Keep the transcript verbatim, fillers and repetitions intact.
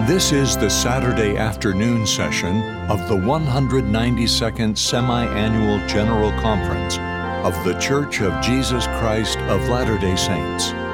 This is the Saturday afternoon session of the one hundred ninety-second Semi-Annual General Conference of The Church of Jesus Christ of Latter-day Saints.